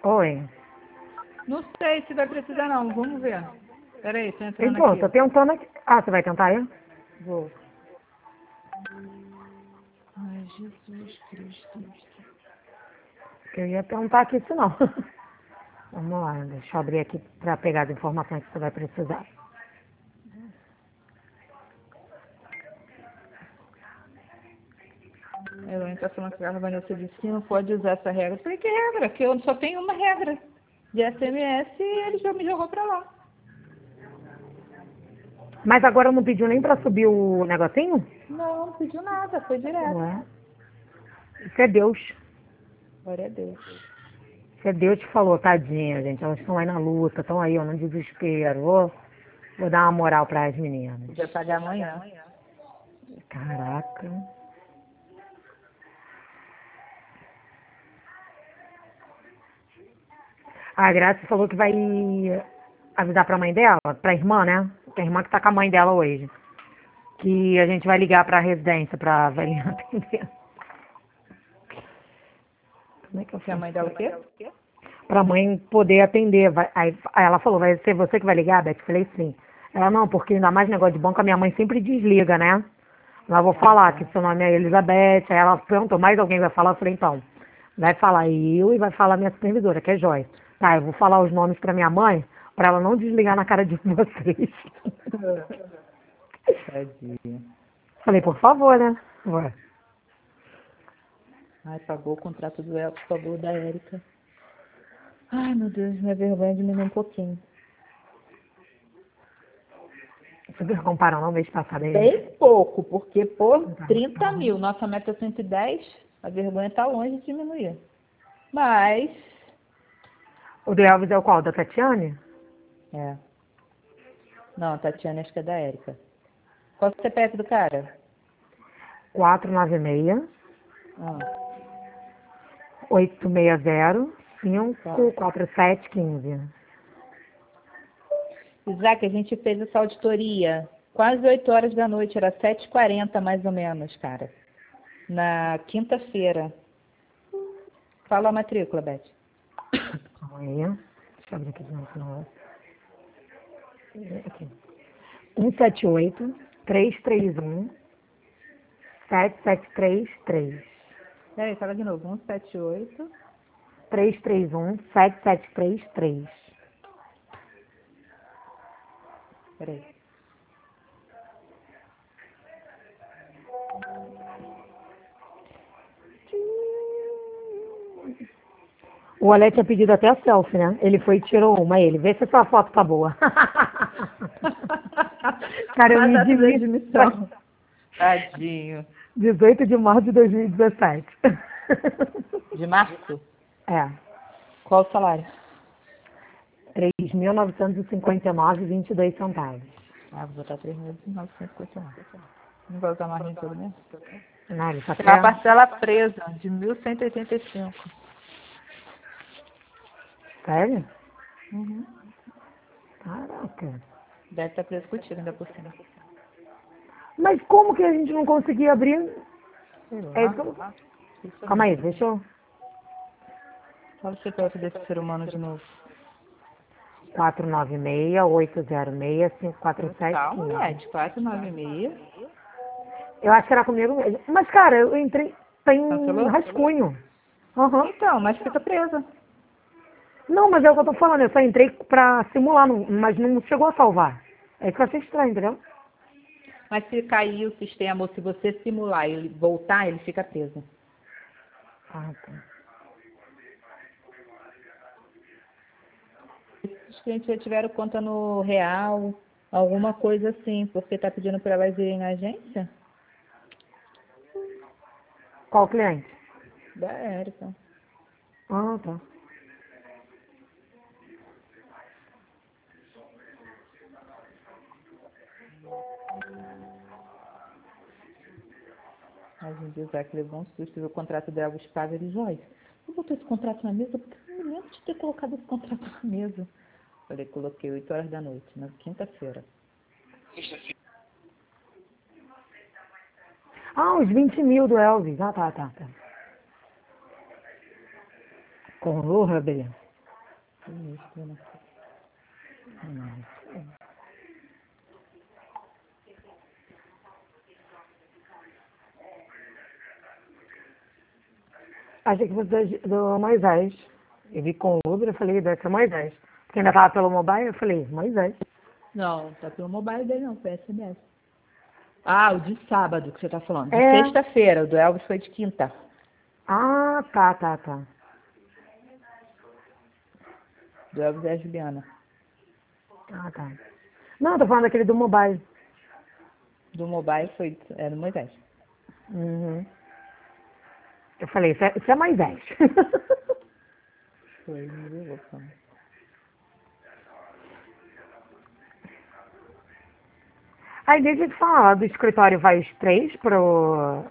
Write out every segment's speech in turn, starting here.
Oi. Não sei se vai precisar não, vamos ver. Peraí, tô entrando Então, aqui. tô tentando aqui. Ah, você vai tentar aí? Vou. Ai, Jesus Cristo. Eu ia tentar aqui, se não. Vamos lá, deixa eu abrir aqui pra pegar as informações que você vai precisar. A Elaine tá falando que a Vanessa disse que não pode usar essa regra. Eu falei, que regra? Que eu só tenho uma regra de SMS e ele já me jogou pra lá. Mas agora não pediu nem pra subir o negocinho? Não, não pediu nada, foi direto. Ué, isso é Deus. Glória a Deus. Isso é Deus que falou, tadinha, gente. Elas estão aí na luta, estão aí, ó, no desespero. Vou dar uma moral para as meninas. Vai pagar amanhã. Caraca. A Graça falou que vai avisar pra mãe dela, pra irmã, né? Que a irmã que tá com a mãe dela hoje. Que a gente vai ligar pra residência pra velhinha atender. Como é que eu Que a faço? mãe dela o quê? Pra mãe poder atender. Aí ela falou, vai ser você que vai ligar, Beth? Eu falei, sim. Ela, não, porque ainda mais negócio de banco, a minha mãe sempre desliga, né? Mas vou falar que seu nome é Elizabeth. Aí ela perguntou, mais alguém vai falar? Eu falei, então, vai falar eu e vai falar minha supervisora, que é Joyce. Tá, eu vou falar os nomes pra minha mãe, pra ela não desligar na cara de vocês. Tadinha. Falei, por favor, né? Ué. Ai, pagou o contrato do Elton, pagou o da Érica. Ai, meu Deus, minha vergonha diminuiu um pouquinho. Vocês comparam não mês passado aí? Bem pouco, porque por Tá. 30 mil, nossa meta é 110, a vergonha está longe de diminuir. Mas, O do Elvis é o qual? Da Tatiane? é. Não, Tatiana, acho que é da Érica. Qual é o CPF do cara? 496 Ah, 860 tá. 54715. Isaac, a gente fez essa auditoria quase 8 horas da noite, era 7h40 mais ou menos, cara. Na quinta-feira. Fala a matrícula, Beth. Calma aí. Deixa eu abrir aqui de novo. Não. Aqui. 178 331 7733. Peraí, fala de novo. 178. 331 7733. Peraí. O Alé tinha pedido até a selfie, né? Ele foi e tirou uma, ele. Vê se essa foto tá boa. Cara, eu A me data da admito. admissão. Tadinho. 18 de março de 2017. De março? É. Qual o salário? 3.959,22 centavos. Ah, vou botar 3.951. Não vai usar mais nem tudo mesmo? Não, ele só Tem uma quer... parcela presa de 1.185. Sério? Uhum. Caraca. Deve estar preso contigo ainda por cima. Mas como que a gente não conseguia abrir? Sei É, lá. então... Isso Calma aí, mesmo. deixa eu... Fala o CPF desse ser humano de novo. 496-806-54715. Calma, Beth. 496. Eu acho que era comigo mesmo. Mas, cara, eu entrei... Tem Cancelou? rascunho. Aham. Então, mas fica presa. Não, mas é o que eu tô falando. Eu só entrei pra simular, mas não chegou a salvar. É isso que eu achei estranho, entendeu? Mas se cair o sistema ou se você simular e ele voltar, ele fica preso. Ah, tá. Os clientes já tiveram conta no real, alguma coisa assim, porque tá pedindo para elas irem na agência Qual cliente? da Érica. Ah, tá. Mas um dia o Isaac levou um susto, viu o contrato dela, os paga ele, Joyce, eu botou esse contrato na mesa porque eu não me lembro de ter colocado esse contrato na mesa. Falei, coloquei 8 horas da noite, na quinta-feira. Ah, os 20 mil do Elvis. Ah, tá. Com o Hubble. Sinistro, né? Achei que fosse do Moisés. Eu vi com o Uber, eu falei, deve ser Moisés. Porque ainda tava pelo mobile, eu falei, Moisés. Não, tá pelo mobile dele não, foi SMS. Ah, o de sábado que você tá falando. De É. sexta-feira, o do Elvis foi de quinta. Ah, tá. Do Elvis e a Juliana. Ah, tá. Não, tô falando daquele do mobile. Do mobile foi do Moisés. Uhum. Eu falei, isso é Moisés. Foi, não viu, Fama? Aí deixa eu te falar, do escritório vai os três pro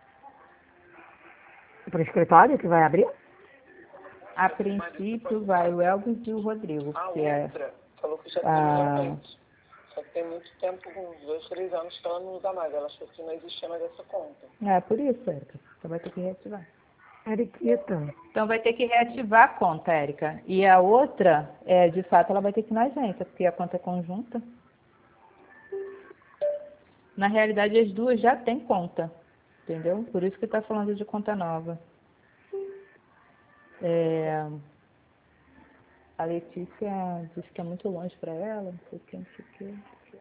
escritório que vai abrir? A princípio vai o Elvis e o Rodrigo, porque outra falou que já tem a... frente. Só que tem muito tempo, uns 2, 3 anos que ela não usa mais. Ela achou que não existia mais essa conta. É por isso, Érica. Você vai ter que reativar. Eriquita. Então vai ter que reativar a conta, Érica. E a outra, de fato, ela vai ter que ir na agência, porque a conta é conjunta. Na realidade, as duas já têm conta, entendeu? Por isso que está falando de conta nova. A Letícia disse que é muito longe para ela, não sei o que, não sei o que.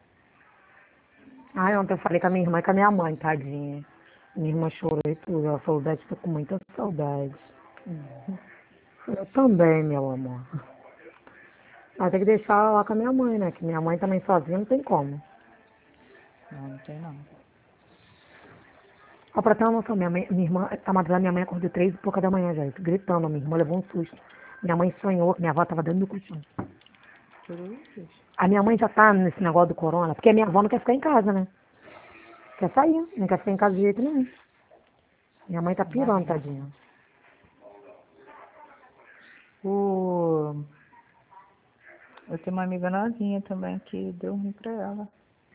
Ai, ontem eu falei com a minha irmã e com a minha mãe, tadinha. Minha irmã chorou e tudo. Ela falou, Dete, tô com muita saudade. Eu também, meu amor. Ela tem que deixar ela lá com a minha mãe, né? Que minha mãe também sozinha não tem como. Não tem não. Ó, pra ter uma noção, minha irmã, a madrugada minha mãe acordou 3h pouca da manhã já, gritando. Minha irmã levou um susto. Minha mãe sonhou que minha avó tava dentro do colchão. A minha mãe já tá nesse negócio do corona, porque a minha avó não quer ficar em casa, né? Quer sair, não quer ficar em casa de jeito nenhum. Minha mãe tá pirando, tadinha. Eu tenho uma amiga novinha também que deu ruim pra ela.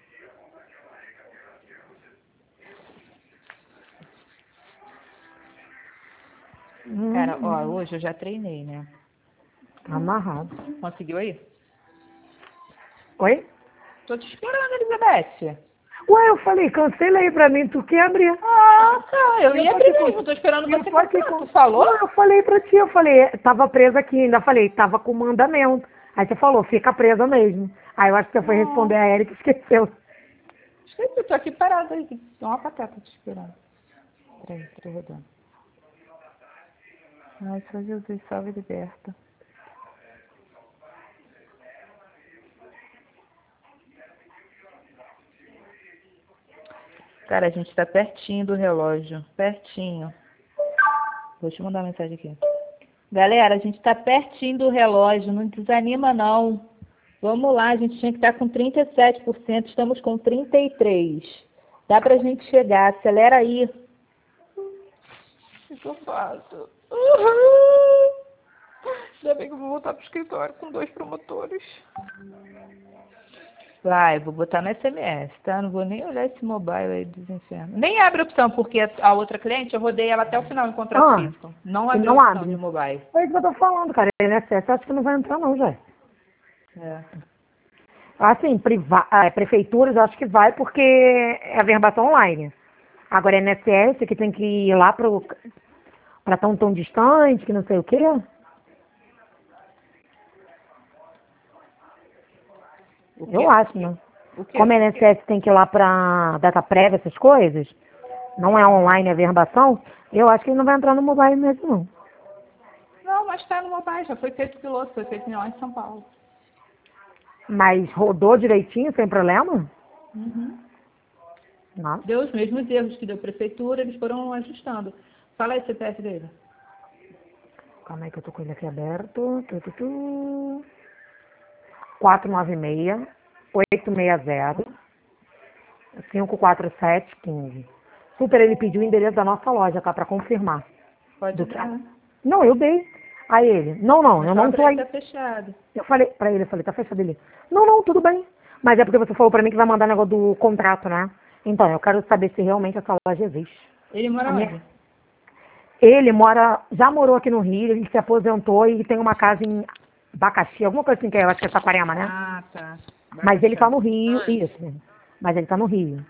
Cara, ó, hoje eu já treinei, né? Tá amarrado. Conseguiu aí? Oi? Tô te esperando, Elizabeth. Ué, eu falei, cancela aí pra mim, tu quer abrir? Ah, tá. Eu ia tô abrir aqui mesmo, tô esperando você aqui cancelar. Tu falou? Não, eu falei pra ti, eu falei, tava presa aqui, ainda falei, tava com mandamento. Aí você falou, fica presa mesmo. Aí eu acho que você foi responder a Erika e esqueceu. Esqueci, eu tô aqui parada aí. Tô uma patata te esperando. Peraí, rodando. Ai, só Jesus, salve e liberta. Cara, a gente tá pertinho do relógio. Pertinho. Vou te mandar uma mensagem aqui. Galera, a gente tá pertinho do relógio. Não desanima, não. Vamos lá, a gente tinha que estar com 37%. Estamos com 33%. Dá pra gente chegar. Acelera aí. O que eu faço? Ainda bem que eu vou voltar pro escritório com 2 promotores. Vai, vou botar no SMS, tá? Não vou nem olhar esse mobile aí dos infernos. Nem abre a opção, porque a outra cliente, eu rodei ela até o final em contrato físico. Não abre a opção de mobile. É isso que eu tô falando, cara. INSS acho que não vai entrar não, já. Assim, prefeituras eu acho que vai porque é a verbação online. Agora INSS que tem que ir lá pra tão distante, que não sei o quê. Eu acho, né? Como a INSS tem que ir lá pra data prévia, essas coisas, não é online, é verbação, eu acho que ele não vai entrar no mobile mesmo, não. Não, mas tá no mobile, já foi feito piloto, foi feito lá em São Paulo. Mas rodou direitinho, sem problema? Nossa. Deu os mesmos erros que deu a prefeitura, eles foram ajustando. Fala aí o CPF dele. Calma aí que eu tô com ele aqui aberto. 496 860 54715. Super, ele pediu o endereço da nossa loja, tá? Pra confirmar. Pode dar. Não, eu dei. Aí ele, não, eu não tô aí. Tá fechado. Eu falei pra ele, tá fechado ele. Não, tudo bem. Mas é porque você falou pra mim que vai mandar negócio do contrato, né? Então, eu quero saber se realmente essa loja existe. Ele mora onde? Ele já morou aqui no Rio, ele se aposentou e tem uma casa Abacaxi, alguma coisa assim, que eu acho que é Saquarema, né? Ah, tá. Mas ele tá no Rio, isso. Mas ele tá no Rio.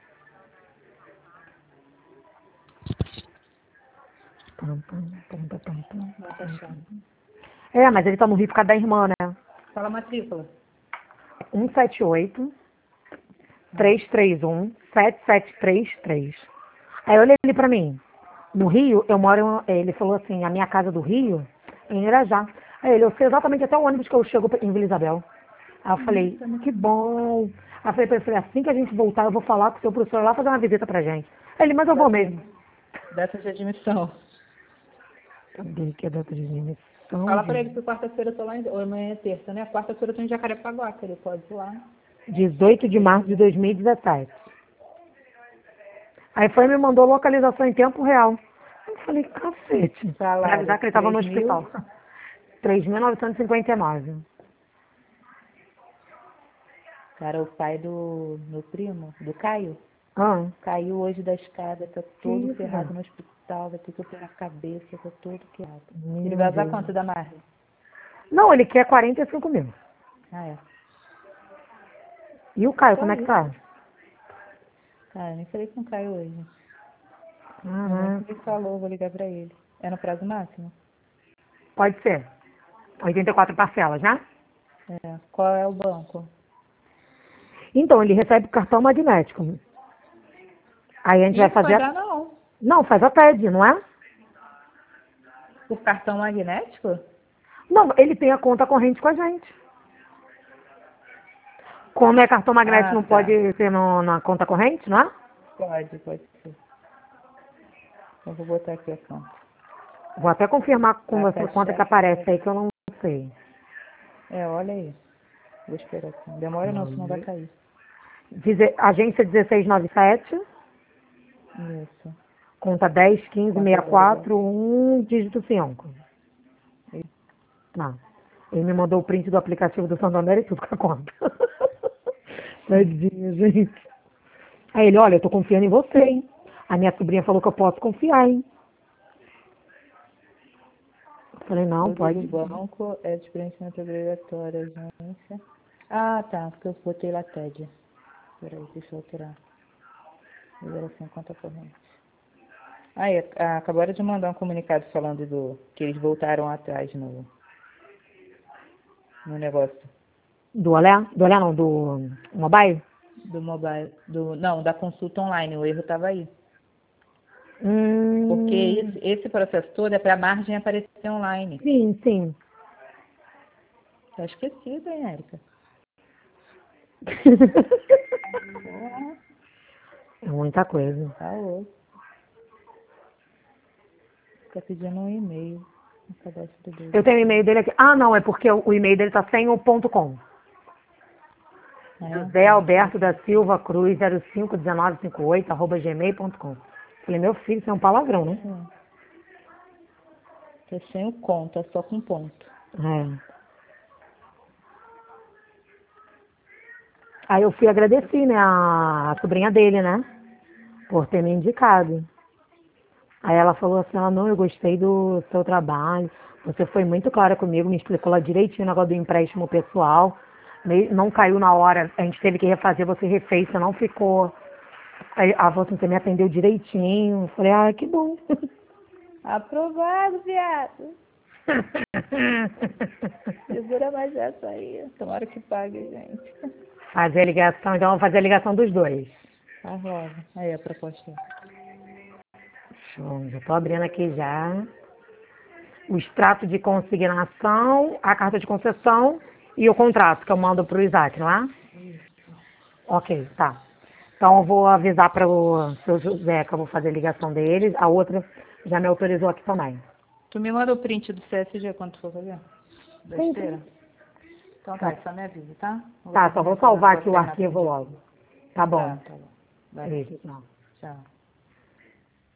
Bacaxá. É, mas ele tá no Rio por causa da irmã, né? Fala a matrícula. 178 331 7733. Aí eu olhei ele pra mim. No Rio, eu moro. Ele falou assim: a minha casa do Rio é em Irajá. Aí ele, eu sei exatamente até o ônibus que eu chego em Vila Isabel. Aí eu falei: que bom. Aí eu falei pra ele: assim que a gente voltar, eu vou falar com o seu professor lá fazer uma visita pra gente. Aí ele: mas eu vou mesmo. Data de admissão. Cadê que é data de admissão? Fala pra ele que quarta-feira eu tô lá em... Ou amanhã é terça, né? Quarta-feira eu tô em Jacarepaguá, que ele pode ir lá. 18 de março de 2017. Aí foi e me mandou localização em tempo real. Eu falei, cacete. Pra Salário, avisar que ele tava no 3.000. hospital. 3.959. Cara, o pai do meu primo, do Caio, Ah, caiu hoje da escada, tá que todo isso, ferrado cara? no hospital, vai ter que operar a cabeça, tá todo quebrado. Ele Meu vai usar Deus. quanto da Marley? Não, ele quer 45 mil. Ah, é. E o Caio, Só como é que tá? isso. Cara, nem falei com o Caio hoje. Minha mãe Uhum. que me falou, vou ligar pra ele. É no prazo máximo? Pode ser. 84 parcelas, né? É. Qual é o banco? Então, ele recebe o cartão magnético. Aí a gente Ih, vai não vai fazer. dar não. Não, faz a TED, não é? Por cartão magnético? Não, ele tem a conta corrente com a gente. Como é cartão magnético, Ah, não tá. pode ser na conta corrente, não é? Pode ser. Eu vou botar aqui a conta. Vou até confirmar com você quanto é que Abacaxá. aparece aí, que eu não sei. É, olha aí. Vou esperar aqui. Não demora não, senão vai cair. Agência 1697, Isso. conta 10 15 Conta agora. 64 1, dígito 5. Isso. Não. Ele me mandou o print do aplicativo do Santander e tudo com a conta. Tadinha, gente. Aí ele, olha, eu tô confiando em você, hein? A minha sobrinha falou que eu posso confiar, hein? Eu falei, não, Tudo do pode. banco é de preenchimento obrigatório, agência. Ah, tá, porque eu botei lá TED. Peraí, deixa eu alterar. Liberação conta corrente. Aí, acabaram de mandar um comunicado falando que eles voltaram atrás no negócio Do Olé? Do Olé não, do mobile? do mobile, não, da consulta online, o erro estava aí. Porque Hum, esse processo todo é para a margem aparecer online. sim, sim. Tá esquecido, hein, Érica? Porra, É muita coisa. tá louco. Fica pedindo um e-mail no cadastro dele. Eu tenho o e-mail dele aqui. Ah, não, é porque o e-mail dele tá sem o ponto .com. É, José tá. Alberto da Silva Cruz 051958 @gmail.com. Falei, meu filho, isso é um palavrão, né? Tá sem o com, tá só com ponto. É. Aí eu fui agradecer, né, a sobrinha dele, né? Por ter me indicado. Aí ela falou assim, não, eu gostei do seu trabalho. Você foi muito clara comigo, me explicou lá direitinho o negócio do empréstimo pessoal. Não caiu na hora, a gente teve que refazer, você refez, você não ficou. Aí ela falou assim, você me atendeu direitinho. Eu falei, que bom. Aprovado, viado. Segura mais essa aí. Tomara que pague, gente. Fazer a ligação, então vamos fazer a ligação dos dois. Faz logo. Aí a proposta. Show, já tô abrindo aqui já. O extrato de consignação, a carta de concessão e o contrato que eu mando para o Isaac, não é? Ok, tá. Então eu vou avisar para o seu José que eu vou fazer a ligação deles. A outra já me autorizou aqui também. Tu me manda o print do CSG quando tu for fazer? Da Sim, esteira? sim. Então Tá, tá, só me avisa, tá? tá, só vou salvar aqui o arquivo logo. Tá bom. Tá bom. Vai. Beijo, não. Tchau.